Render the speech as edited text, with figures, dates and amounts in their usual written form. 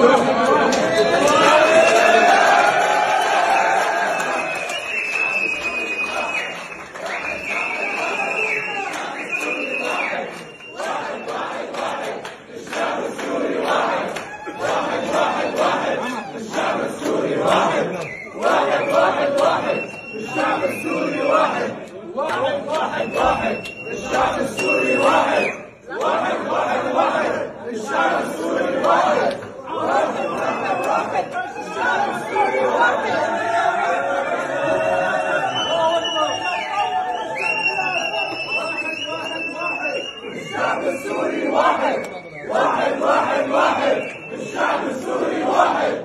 الشعب السوري واحد واحد واحد واحد. الشعب السوري واحد واحد واحد واحد. الشعب السوري واحد واحد واحد واحد. الشعب السوري واحد. الشعب السوري واحد واحد واحد واحد. الشعب السوري واحد